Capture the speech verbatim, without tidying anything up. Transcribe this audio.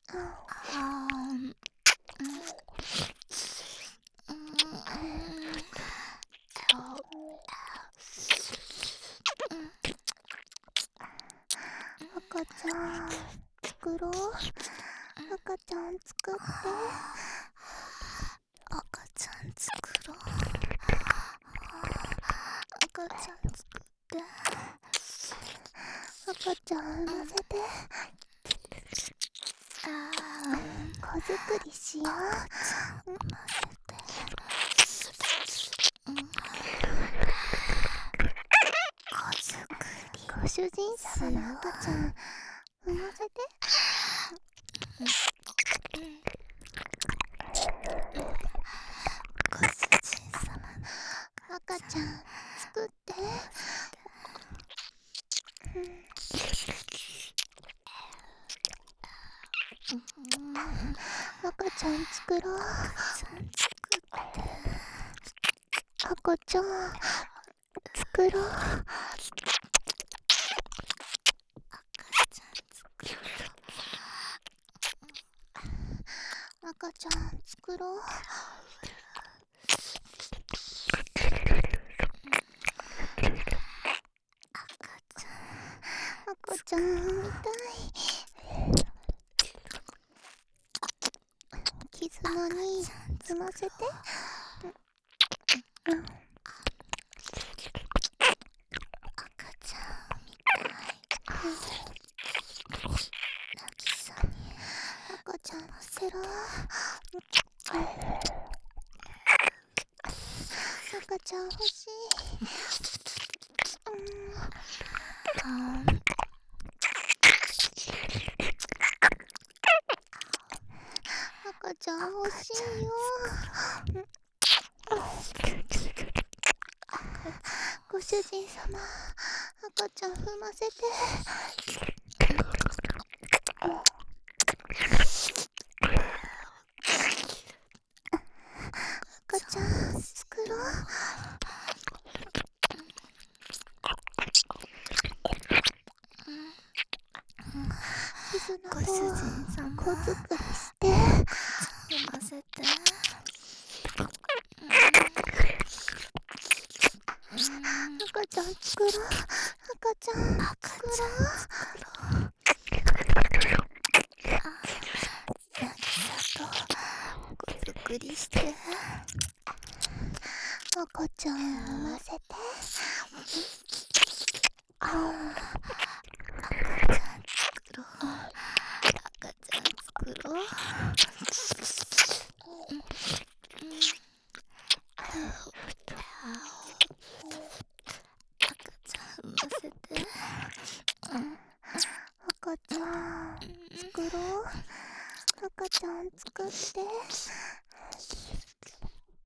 あーん赤ちゃん作ろう。赤ちゃん作って。 赤ちゃん作ろう。赤ちゃん作って赤ちゃん産ませて。 あ子作りしよう。 産ませて子作りご主人様の赤ちゃん産ませて。 ご主人様の赤ちゃん作って。赤ちゃん作ろう。赤ちゃん作ろう。赤ちゃん作ろう。赤ちゃん産みたい。絆に産ませて。うん、 赤ちゃんみたい。なぎさに赤ちゃん乗せろ。赤ちゃん欲しい。うん、赤ちゃん欲しいよ。ご主人様、赤ちゃん産ませて。赤ちゃん作ろう。絆ご主人と様子作りして。 産ませて赤ちゃん作ろう。赤ちゃん作ろう。 なぎさと子作りして赤ちゃん産ませて。 赤ちゃん作ろう。赤ちゃん作ろう。赤ちゃん産ませて赤ちゃん作ろう。赤ちゃん作って。